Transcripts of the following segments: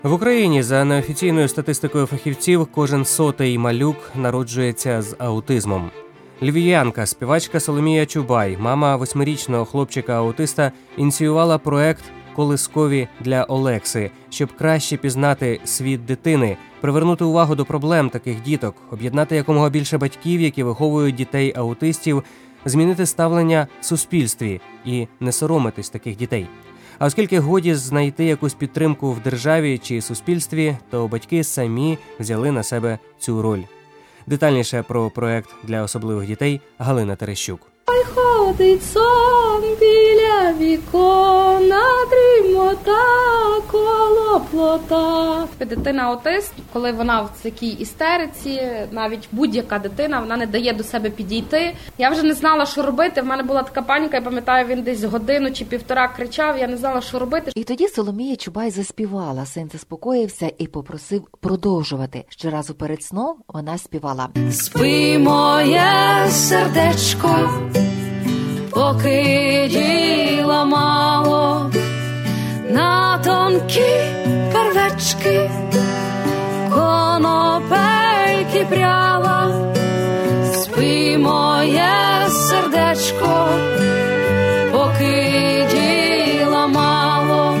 В Україні, за неофіційною статистикою фахівців, кожен 100-й малюк народжується з аутизмом. Львів'янка, співачка Соломія Чубай, мама 8-річного хлопчика-аутиста, ініціювала проект «Колискові для Олекси», щоб краще пізнати світ дитини, привернути увагу до проблем таких діток, об'єднати якомога більше батьків, які виховують дітей-аутистів, змінити ставлення в суспільстві і не соромитись таких дітей. А оскільки годі знайти якусь підтримку в державі чи суспільстві, то батьки самі взяли на себе цю роль. Детальніше про проект для особливих дітей Галина Терещук. Ой, ходить сон біля вікона, дрімота коло плота. Дитина-аутист, коли вона в такій істериці, навіть будь-яка дитина, вона не дає до себе підійти. Я вже не знала, що робити, в мене була така паніка, я пам'ятаю, він десь годину чи півтора кричав, я не знала, що робити. І тоді Соломія Чубай заспівала, син заспокоївся і попросив продовжувати. Щоразу перед сном вона співала: «Спи, моє сердечко, поки діла мало, на тонкі первечки конопельки пряла. Спи, моє сердечко, поки діла мало».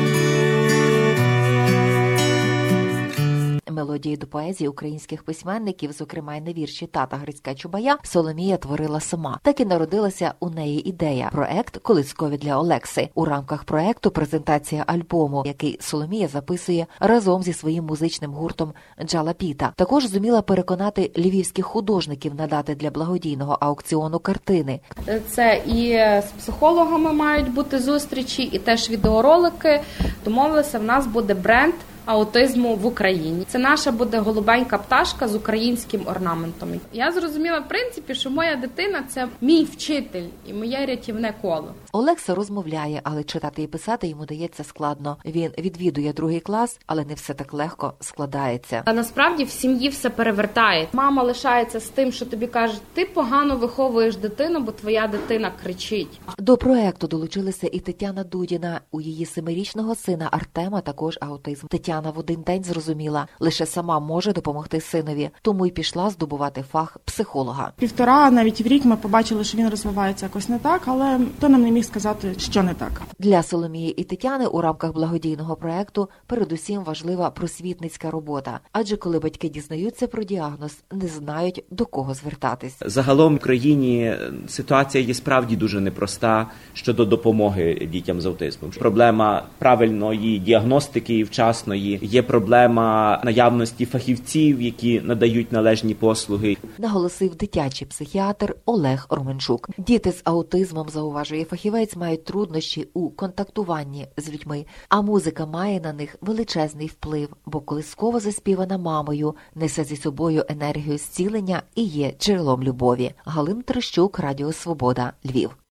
Мелодії до поезії українських письменників, зокрема й на вірші тата Грицька Чубая, Соломія творила сама. Так і народилася у неї ідея – проект «Колискові для Олекси». У рамках проекту презентація альбому, який Соломія записує разом зі своїм музичним гуртом «Джала Піта». Також зуміла переконати львівських художників надати для благодійного аукціону картини. Це і з психологами мають бути зустрічі, і теж відеоролики. Домовилися, в нас буде бренд аутизму в Україні. Це наша буде голубенька пташка з українським орнаментом. Я зрозуміла, в принципі, що моя дитина – це мій вчитель і моє рятівне коло. Олекса розмовляє, але читати і писати йому дається складно. Він відвідує 2-й клас, але не все так легко складається. А насправді в сім'ї все перевертає. Мама лишається з тим, що тобі кажуть: ти погано виховуєш дитину, бо твоя дитина кричить. До проекту долучилася і Тетяна Дудіна. У її 7-річного сина Артема також аутизм. Тетяна в один день зрозуміла, лише сама може допомогти синові, тому й пішла здобувати фах психолога. 1,5, навіть в рік ми побачили, що він розвивається якось не так, але хто нам не міг сказати, що не так. Для Соломії і Тетяни у рамках благодійного проекту передусім важлива просвітницька робота. Адже коли батьки дізнаються про діагноз, не знають, до кого звертатись. Загалом в країні ситуація є справді дуже непроста щодо допомоги дітям з аутизмом. Проблема правильної діагностики і вчасної, є проблема наявності фахівців, які надають належні послуги. Наголосив дитячий психіатр Олег Роменчук. Діти з аутизмом, зауважує фахівець, мають труднощі у контактуванні з людьми, а музика має на них величезний вплив, бо колисково заспівана мамою несе зі собою енергію зцілення і є джерелом любові. Галина Терещук, Радіо Свобода, Львів.